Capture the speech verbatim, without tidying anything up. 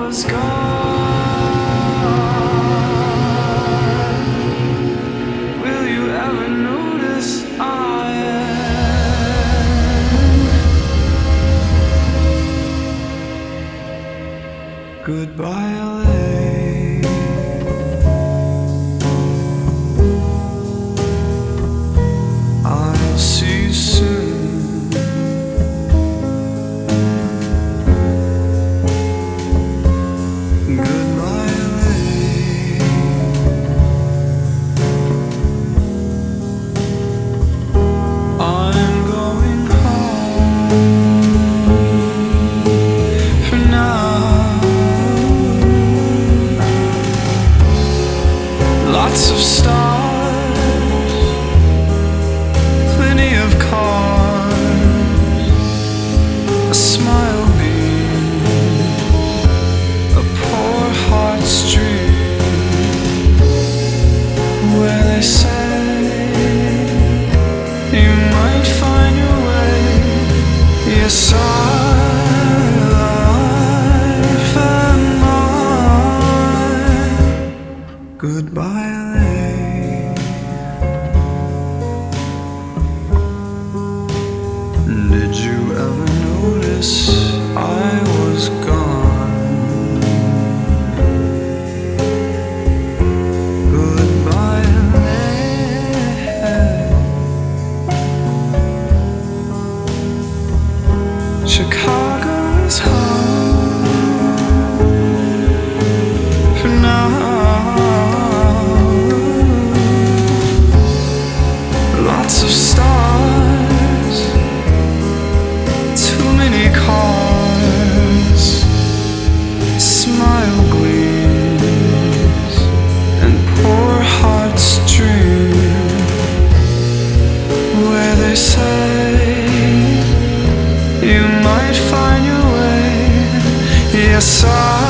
was gone, will you ever notice I am? Goodbye L A. I'll see you soon. Lots of stars, plenty of cars, a smile beam, a poor heart's dream, where they say you might find your way. Yes, our life and mine. Goodbye. Did you ever notice I was gone? Goodbye, L A. Chicago is home for now. Lots of stars, too many cars, smile gleams, and poor hearts dream, where they say you might find your way. Yes, I